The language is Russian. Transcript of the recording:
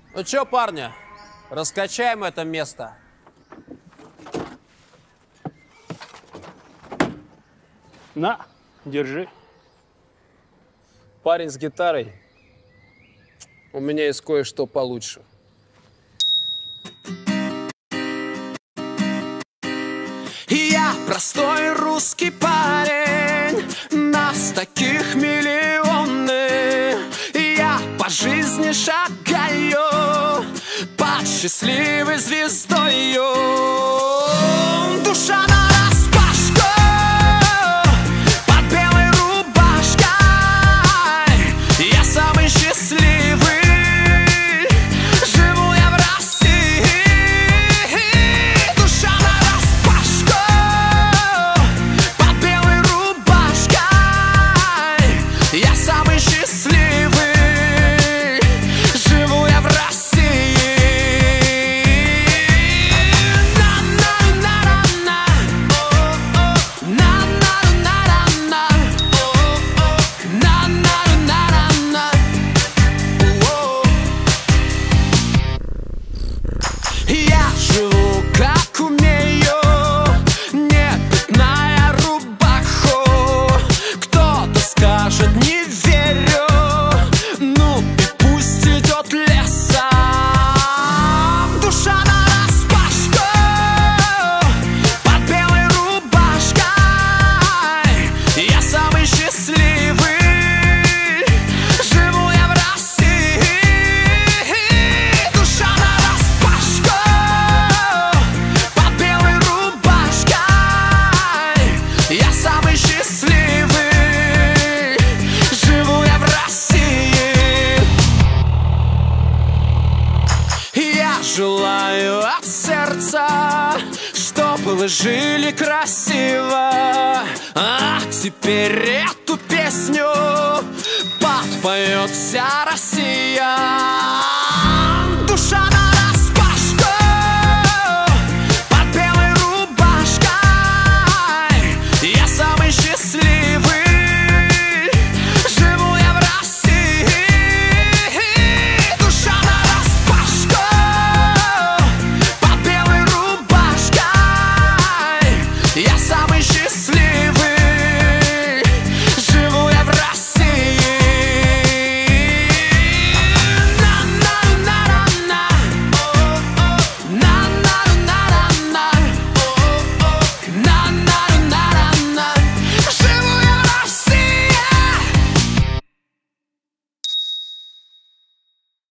Ну чё, парни, раскачаем это место. На, держи. Парень с гитарой, у меня есть кое-что получше. Я простой русский парень, нас таких миллионы. Я по жизни шагаю под счастливой звездою. Душа нараспашку под белой рубашкой. Я самый счастливый, живу я в России. Душа нараспашку под белой рубашкой. Я самый счастливый, живу я в России. На-на-на-на-на, на-на-на-на-на, на-на-на-на-на. Я живу как умею, не пятная рубаху. Кто-то скажет, не верю, ну и пусть идет лесом. Душа нараспашку под белой рубашкой. Я самый счастливый, живу я в России. Душа нараспашку под белой рубашкой. Я самый счастливый, живу я в России. Я желаю от сердца, чтобы вы жили красиво. А теперь эту песню подпоет вся Россия.